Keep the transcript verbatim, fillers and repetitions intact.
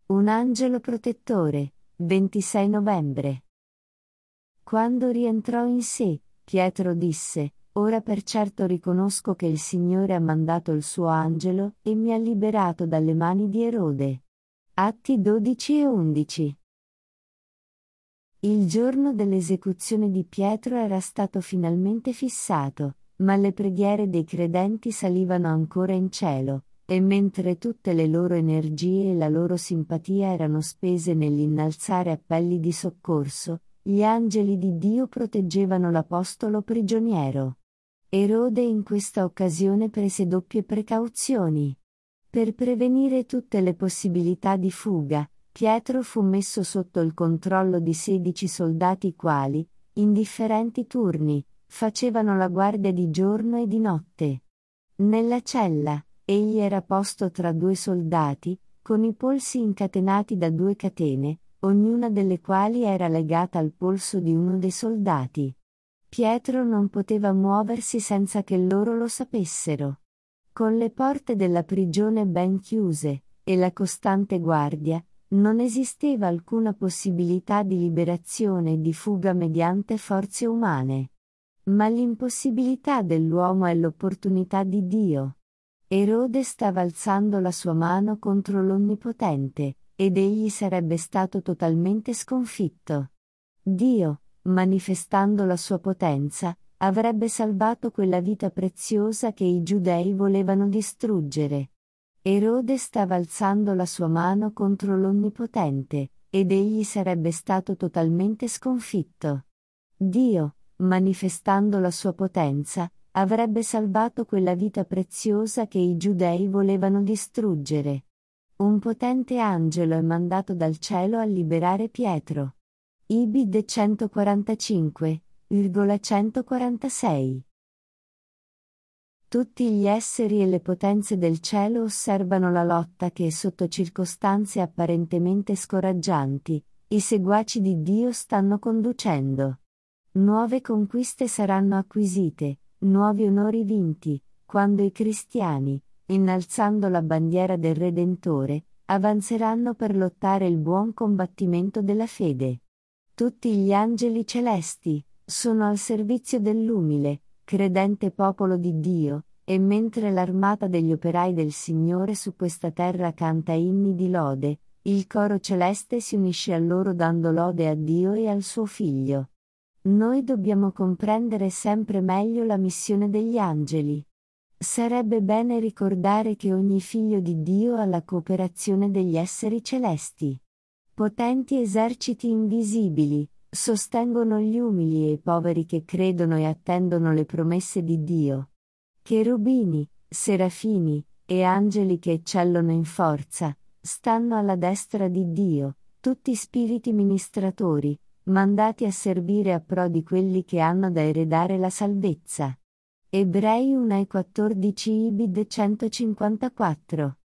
Un angelo protettore, ventisei novembre. Quando rientrò in sé, Pietro disse: Ora per certo riconosco che il Signore ha mandato il suo angelo e mi ha liberato dalle mani di Erode. Atti dodici e undici. Il giorno dell'esecuzione di Pietro era stato finalmente fissato, ma le preghiere dei credenti salivano ancora in cielo, e mentre tutte le loro energie e la loro simpatia erano spese nell'innalzare appelli di soccorso, gli angeli di Dio proteggevano l'apostolo prigioniero. Erode in questa occasione prese doppie precauzioni. Per prevenire tutte le possibilità di fuga, Pietro fu messo sotto il controllo di sedici soldati i quali, in differenti turni, facevano la guardia di giorno e di notte. Nella cella, egli era posto tra due soldati, con i polsi incatenati da due catene, ognuna delle quali era legata al polso di uno dei soldati. Pietro non poteva muoversi senza che loro lo sapessero. Con le porte della prigione ben chiuse, e la costante guardia, non esisteva alcuna possibilità di liberazione e di fuga mediante forze umane. Ma l'impossibilità dell'uomo è l'opportunità di Dio. Erode stava alzando la sua mano contro l'Onnipotente, ed egli sarebbe stato totalmente sconfitto. Dio, manifestando la sua potenza, avrebbe salvato quella vita preziosa che i giudei volevano distruggere. Erode stava alzando la sua mano contro l'Onnipotente, ed egli sarebbe stato totalmente sconfitto. Dio, manifestando la sua potenza, avrebbe salvato quella vita preziosa che i giudei volevano distruggere. Un potente angelo è mandato dal cielo a liberare Pietro. Ibid centoquarantacinque virgola centoquarantasei. Tutti gli esseri e le potenze del cielo osservano la lotta che, sotto circostanze apparentemente scoraggianti, i seguaci di Dio stanno conducendo. Nuove conquiste saranno acquisite, nuovi onori vinti, quando i cristiani, innalzando la bandiera del Redentore, avanzeranno per lottare il buon combattimento della fede. Tutti gli angeli celesti sono al servizio dell'umile, credente popolo di Dio, e mentre l'armata degli operai del Signore su questa terra canta inni di lode, il coro celeste si unisce a loro dando lode a Dio e al suo Figlio. Noi dobbiamo comprendere sempre meglio la missione degli angeli. Sarebbe bene ricordare che ogni figlio di Dio ha la cooperazione degli esseri celesti. Potenti eserciti invisibili sostengono gli umili e i poveri che credono e attendono le promesse di Dio. Cherubini, serafini e angeli che eccellono in forza stanno alla destra di Dio, tutti spiriti ministratori, mandati a servire a pro di quelli che hanno da eredare la salvezza. Ebrei uno e quattordici Ibid centocinquantaquattro.